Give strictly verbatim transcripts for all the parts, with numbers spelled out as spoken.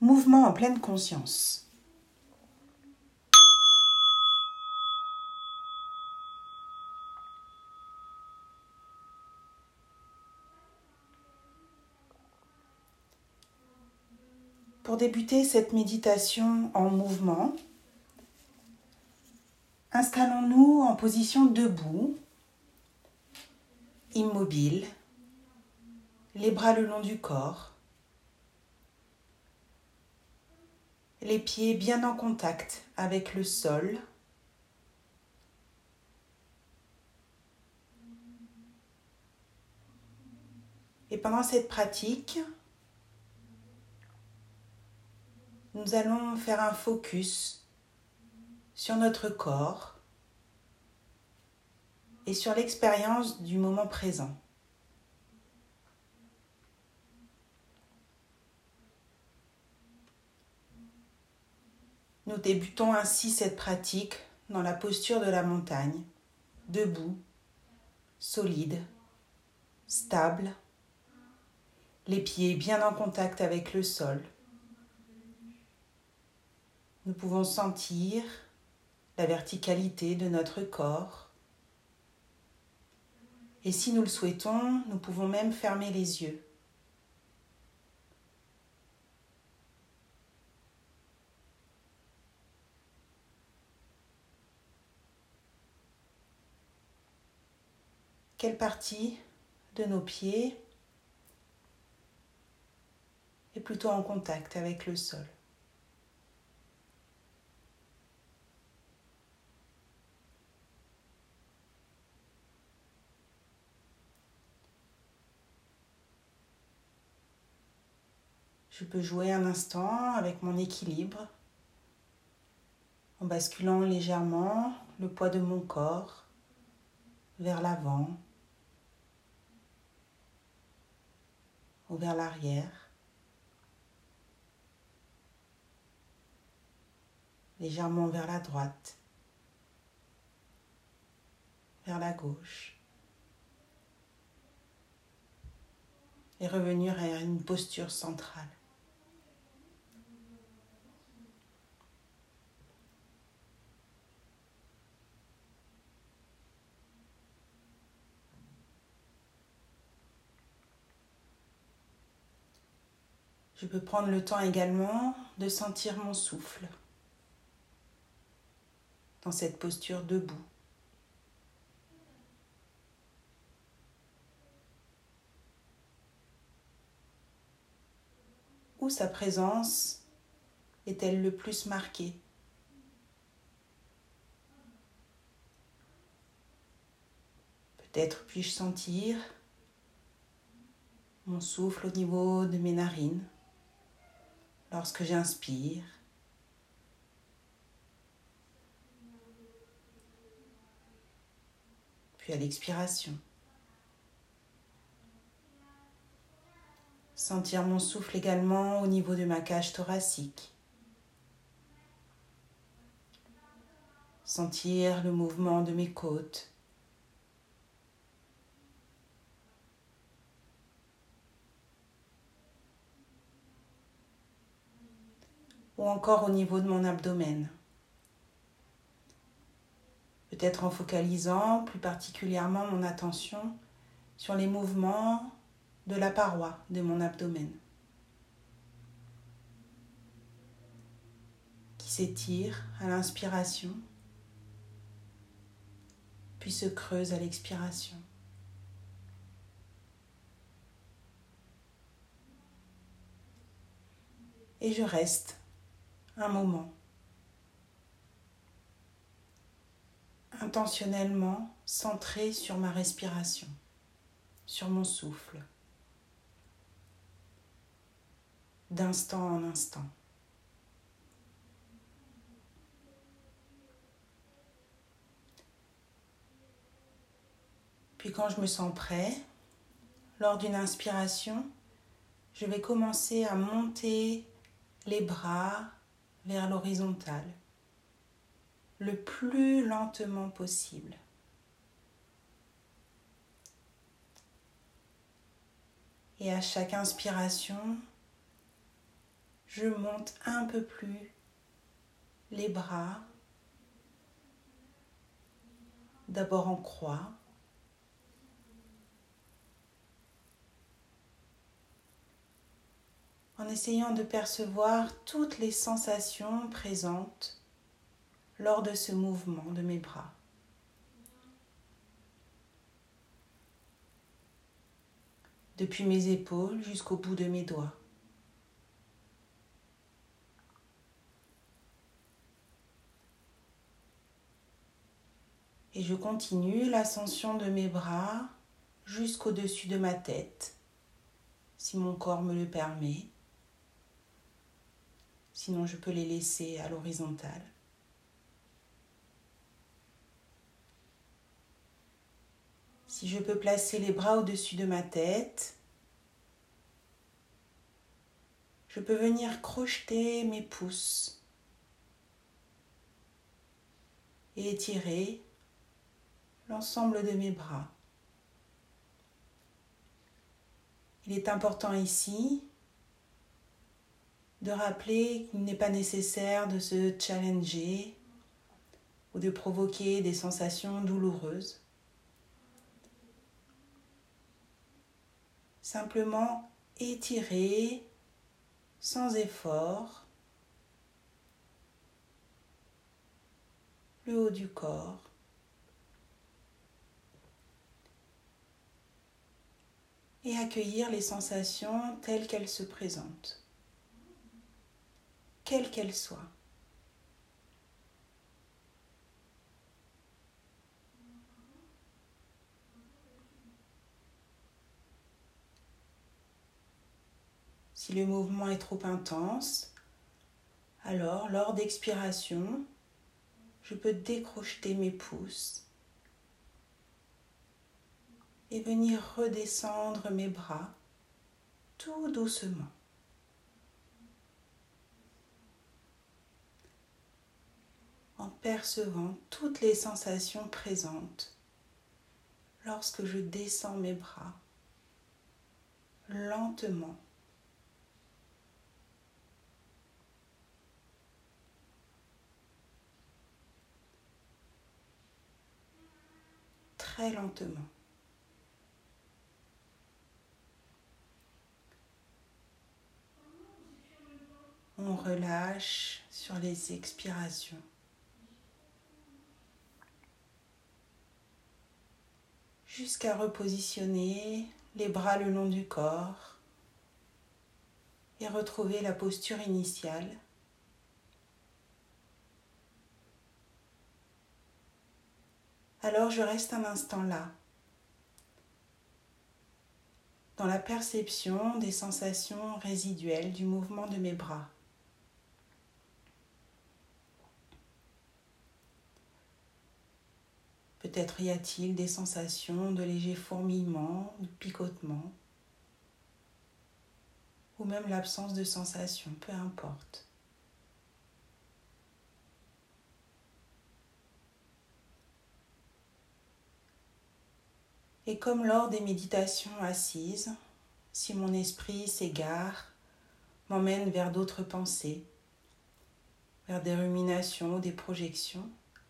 Mouvement en pleine conscience. Pour débuter cette méditation en mouvement, installons-nous en position debout, immobile, les bras le long du corps, les pieds bien en contact avec le sol. Et pendant cette pratique, nous allons faire un focus sur notre corps et sur l'expérience du moment présent. Nous débutons ainsi cette pratique dans la posture de la montagne, debout, solide, stable, les pieds bien en contact avec le sol. Nous pouvons sentir la verticalité de notre corps. Et si nous le souhaitons, nous pouvons même fermer les yeux. Quelle partie de nos pieds est plutôt en contact avec le sol ? Je peux jouer un instant avec mon équilibre en basculant légèrement le poids de mon corps vers l'avant ou vers l'arrière, légèrement vers la droite, vers la gauche, et revenir à une posture centrale. Je peux prendre le temps également de sentir mon souffle dans cette posture debout. Où sa présence est-elle le plus marquée ? Peut-être puis-je sentir mon souffle au niveau de mes narines lorsque j'inspire, puis à l'expiration. Sentir mon souffle également au niveau de ma cage thoracique. Sentir le mouvement de mes côtes. Ou encore au niveau de mon abdomen. Peut-être en focalisant plus particulièrement mon attention sur les mouvements de la paroi de mon abdomen qui s'étire à l'inspiration puis se creuse à l'expiration. Et je reste un moment intentionnellement centré sur ma respiration, sur mon souffle, d'instant en instant. Puis quand je me sens prêt, lors d'une inspiration, je vais commencer à monter les bras vers l'horizontale, le plus lentement possible. Et à chaque inspiration, je monte un peu plus les bras, d'abord en croix, en essayant de percevoir toutes les sensations présentes lors de ce mouvement de mes bras. Depuis mes épaules jusqu'au bout de mes doigts. Et je continue l'ascension de mes bras jusqu'au-dessus de ma tête, si mon corps me le permet. Sinon, je peux les laisser à l'horizontale. Si je peux placer les bras au-dessus de ma tête, je peux venir crocheter mes pouces et étirer l'ensemble de mes bras. Il est important ici de rappeler qu'il n'est pas nécessaire de se challenger ou de provoquer des sensations douloureuses. Simplement étirer sans effort le haut du corps. Et accueillir les sensations telles qu'elles se présentent, quelles qu'elles soient. Si le mouvement est trop intense, alors lors d'expiration, je peux décrocheter mes pouces et venir redescendre mes bras tout doucement. En percevant toutes les sensations présentes lorsque je descends mes bras lentement. Très lentement. On relâche sur les expirations. Jusqu'à repositionner les bras le long du corps et retrouver la posture initiale. Alors je reste un instant là, dans la perception des sensations résiduelles du mouvement de mes bras. Peut-être y a-t-il des sensations de léger fourmillement, de picotement, ou même l'absence de sensations, peu importe. Et comme lors des méditations assises, si mon esprit s'égare, m'emmène vers d'autres pensées, vers des ruminations ou des projections,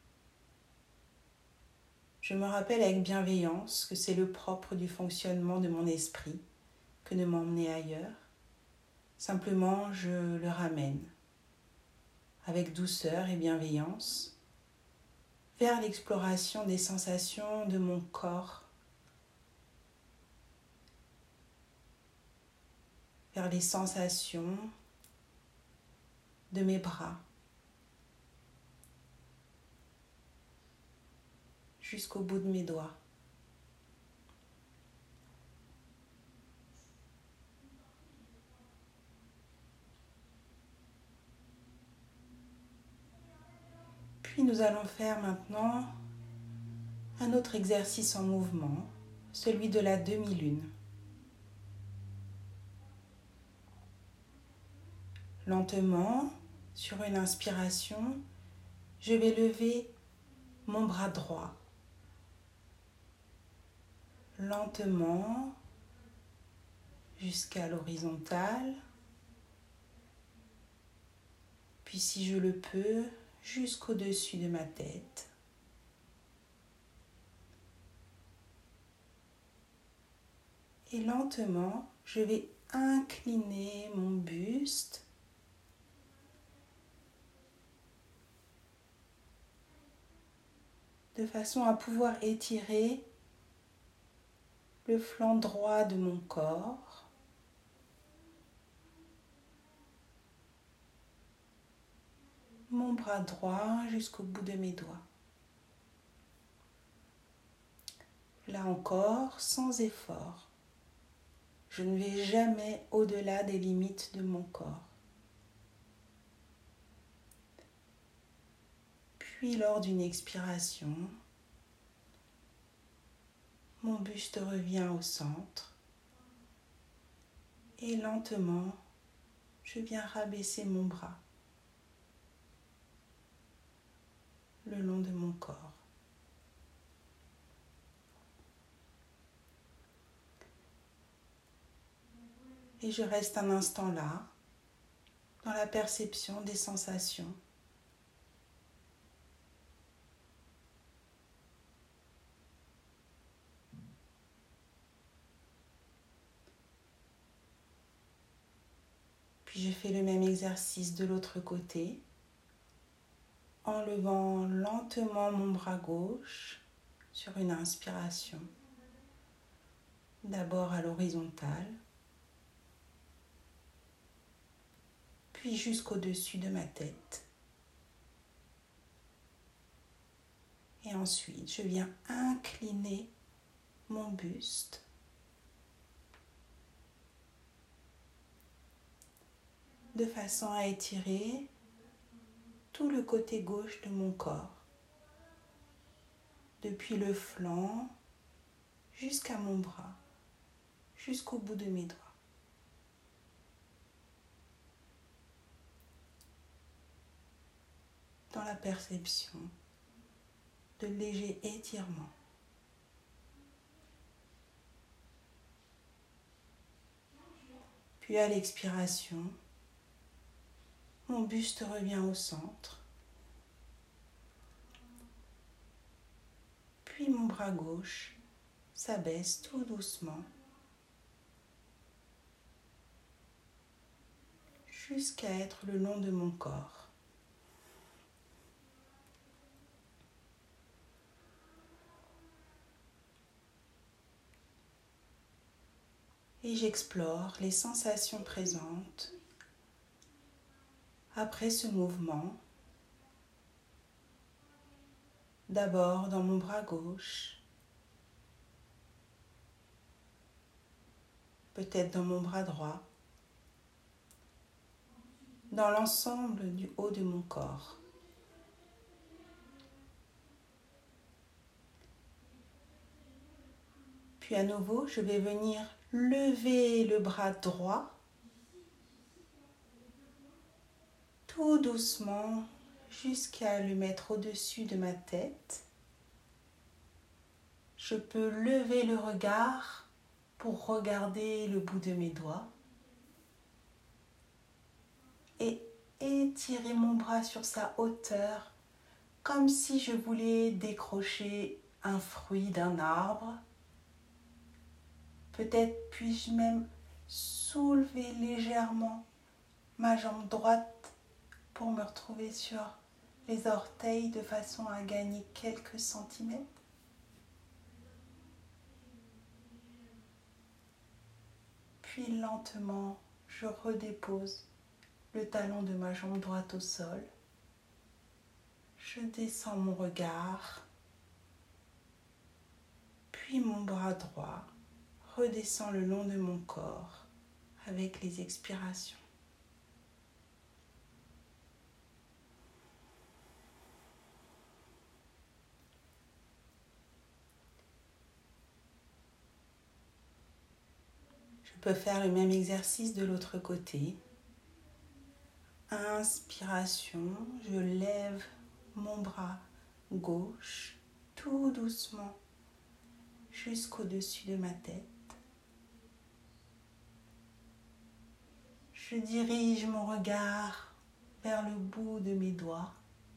je me rappelle avec bienveillance que c'est le propre du fonctionnement de mon esprit que de m'emmener ailleurs. Simplement, je le ramène avec douceur et bienveillance vers l'exploration des sensations de mon corps, vers les sensations de mes bras, jusqu'au bout de mes doigts. Puis nous allons faire maintenant un autre exercice en mouvement, celui de la demi-lune. Lentement, sur une inspiration, je vais lever mon bras droit. Lentement, jusqu'à l'horizontale. Puis si je le peux, jusqu'au-dessus de ma tête. Et lentement, je vais incliner mon buste de façon à pouvoir étirer le flanc droit de mon corps. Mon bras droit jusqu'au bout de mes doigts. Là encore, sans effort. Je ne vais jamais au-delà des limites de mon corps. Puis lors d'une expiration, mon buste revient au centre et lentement, je viens rabaisser mon bras le long de mon corps. Et je reste un instant là, dans la perception des sensations. Puis je fais le même exercice de l'autre côté, en levant lentement mon bras gauche sur une inspiration, d'abord à l'horizontale, puis jusqu'au-dessus de ma tête. Et ensuite, je viens incliner mon buste de façon à étirer tout le côté gauche de mon corps, depuis le flanc jusqu'à mon bras, jusqu'au bout de mes doigts. Dans la perception de légers étirements. Puis à l'expiration, mon buste revient au centre. Puis mon bras gauche s'abaisse tout doucement jusqu'à être le long de mon corps. Et j'explore les sensations présentes après ce mouvement. D'abord dans mon bras gauche, peut-être dans mon bras droit, dans l'ensemble du haut de mon corps. Puis à nouveau, je vais venir lever le bras droit, tout doucement, jusqu'à le mettre au-dessus de ma tête. Je peux lever le regard pour regarder le bout de mes doigts et étirer mon bras sur sa hauteur, comme si je voulais décrocher un fruit d'un arbre. Peut-être puis-je même soulever légèrement ma jambe droite pour me retrouver sur les orteils de façon à gagner quelques centimètres. Puis lentement, je redépose le talon de ma jambe droite au sol. Je descends mon regard, puis mon bras droit redescend le long de mon corps avec les expirations. Je peux faire le même exercice de l'autre côté. Inspiration, je lève mon bras gauche tout doucement jusqu'au-dessus de ma tête. Je dirige mon regard vers le bout de mes doigts.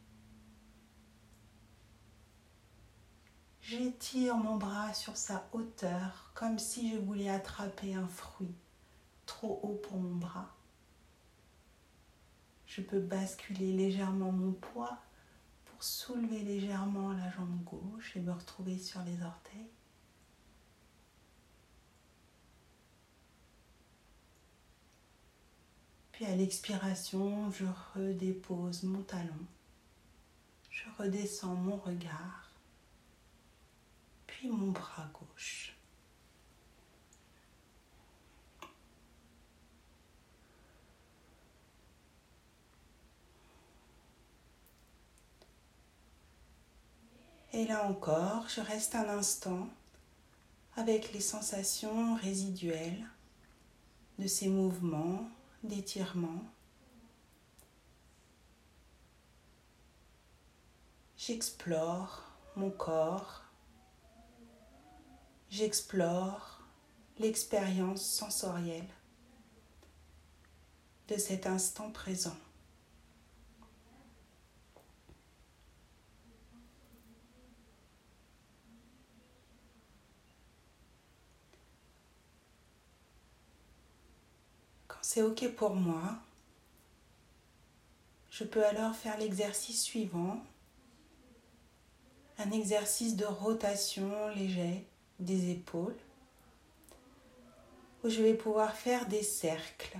J'étire mon bras sur sa hauteur comme si je voulais attraper un fruit trop haut pour mon bras. Je peux basculer légèrement mon poids pour soulever légèrement la jambe gauche et me retrouver sur les orteils. Puis à l'expiration, je redépose mon talon. Je redescends mon regard, puis mon bras gauche. Et là encore, je reste un instant avec les sensations résiduelles de ces mouvements d'étirement. J'explore mon corps, j'explore l'expérience sensorielle de cet instant présent. Quand c'est OK pour moi, je peux alors faire l'exercice suivant, un exercice de rotation léger des épaules, où je vais pouvoir faire des cercles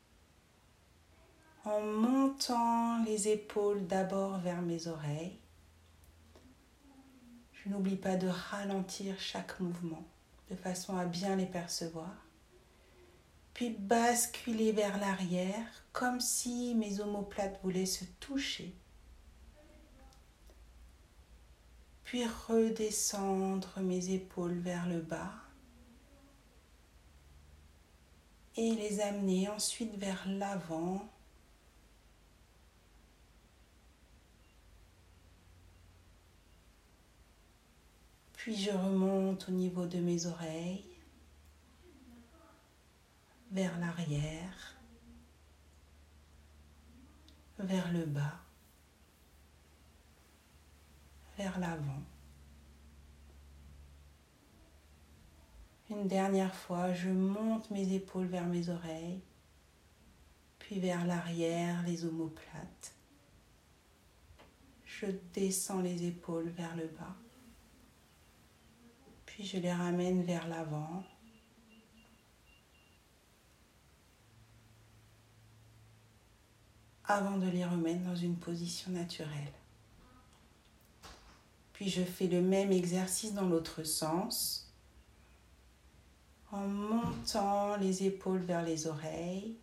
en montant les épaules d'abord vers mes oreilles. Je n'oublie pas de ralentir chaque mouvement de façon à bien les percevoir. Puis basculer vers l'arrière comme si mes omoplates voulaient se toucher. Puis redescendre mes épaules vers le bas et les amener ensuite vers l'avant. Puis je remonte au niveau de mes oreilles, vers l'arrière, vers le bas, vers l'avant. Une dernière fois, je monte mes épaules vers mes oreilles, puis vers l'arrière, les omoplates. Je descends les épaules vers le bas, puis je les ramène vers l'avant. Avant de les remettre dans une position naturelle. Puis je fais le même exercice dans l'autre sens, en montant les épaules vers les oreilles,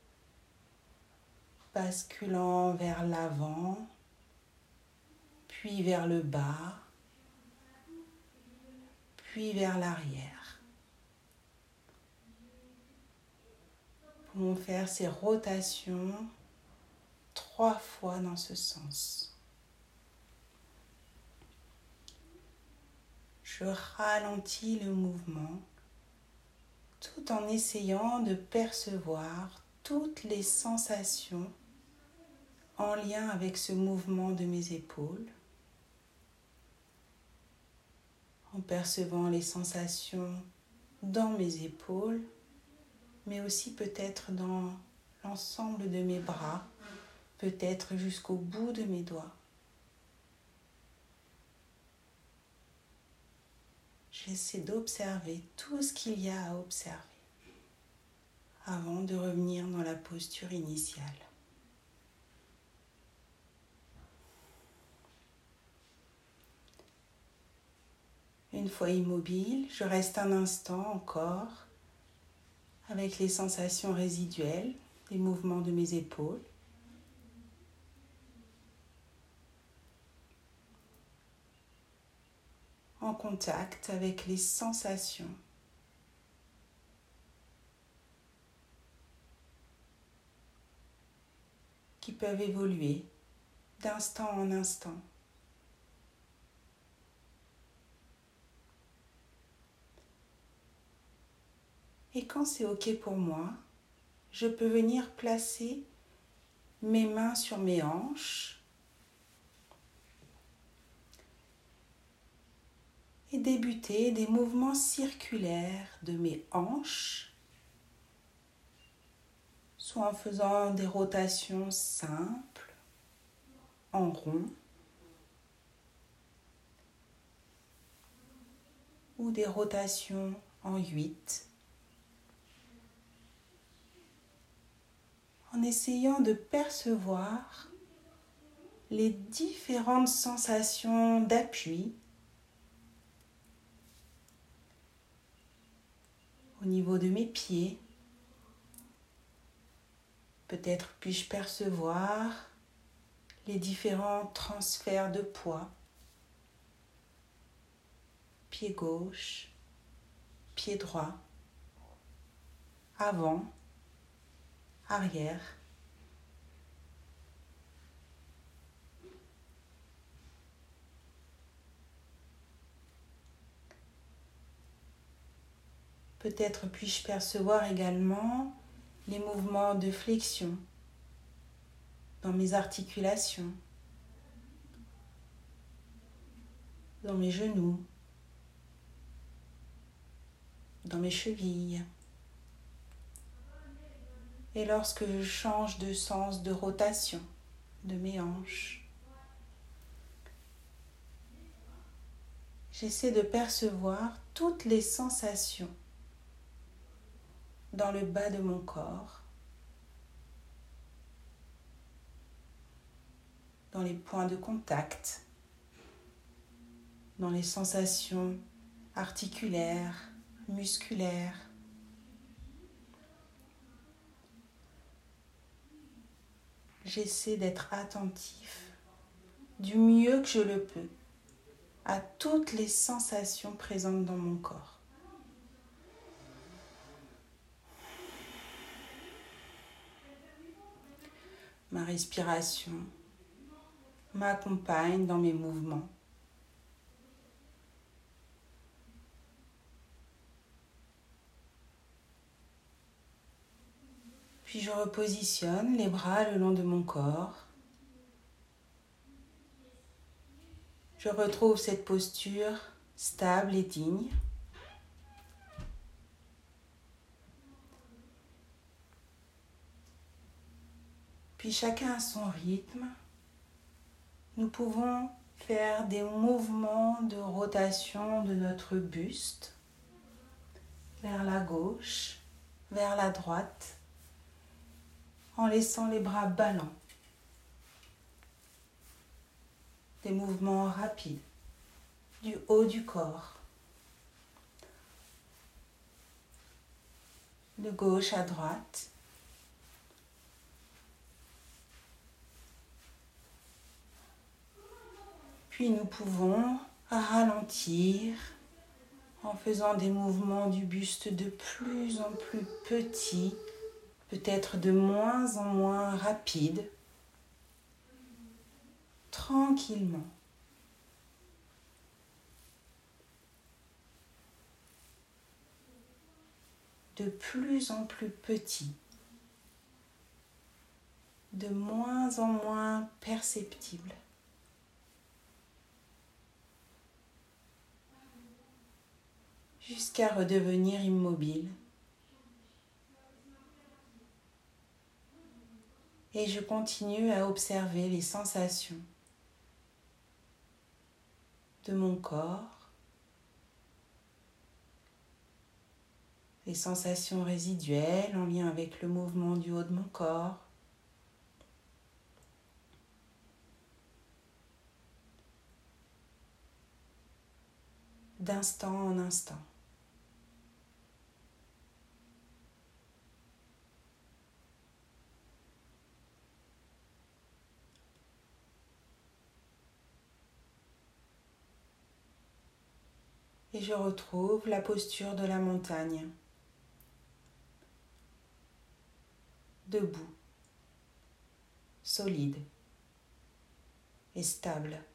basculant vers l'avant, puis vers le bas, puis vers l'arrière. Pouvons faire ces rotations trois fois dans ce sens. Je ralentis le mouvement tout en essayant de percevoir toutes les sensations en lien avec ce mouvement de mes épaules, en percevant les sensations dans mes épaules, mais aussi peut-être dans l'ensemble de mes bras, peut-être jusqu'au bout de mes doigts. J'essaie d'observer tout ce qu'il y a à observer avant de revenir dans la posture initiale. Une fois immobile, je reste un instant encore avec les sensations résiduelles des mouvements de mes épaules. En contact avec les sensations qui peuvent évoluer d'instant en instant. Et quand c'est OK pour moi, je peux venir placer mes mains sur mes hanches et débuter des mouvements circulaires de mes hanches, soit en faisant des rotations simples, en rond, ou des rotations en huit, en essayant de percevoir les différentes sensations d'appui au niveau de mes pieds. Peut-être puis-je percevoir les différents transferts de poids. Pied gauche, pied droit, avant, arrière. Peut-être puis-je percevoir également les mouvements de flexion dans mes articulations, dans mes genoux, dans mes chevilles. Et lorsque je change de sens de rotation de mes hanches, j'essaie de percevoir toutes les sensations dans le bas de mon corps, dans les points de contact, dans les sensations articulaires, musculaires. J'essaie d'être attentif du mieux que je le peux à toutes les sensations présentes dans mon corps. Ma respiration m'accompagne dans mes mouvements. Puis je repositionne les bras le long de mon corps. Je retrouve cette posture stable et digne. Puis chacun à son rythme, nous pouvons faire des mouvements de rotation de notre buste vers la gauche, vers la droite, en laissant les bras ballants. Des mouvements rapides du haut du corps, de gauche à droite. Puis nous pouvons ralentir en faisant des mouvements du buste de plus en plus petits, peut-être de moins en moins rapides, tranquillement. De plus en plus petits, de moins en moins perceptibles. Jusqu'à redevenir immobile. Et je continue à observer les sensations de mon corps, les sensations résiduelles en lien avec le mouvement du haut de mon corps. D'instant en instant. Et je retrouve la posture de la montagne. Debout, solide et stable.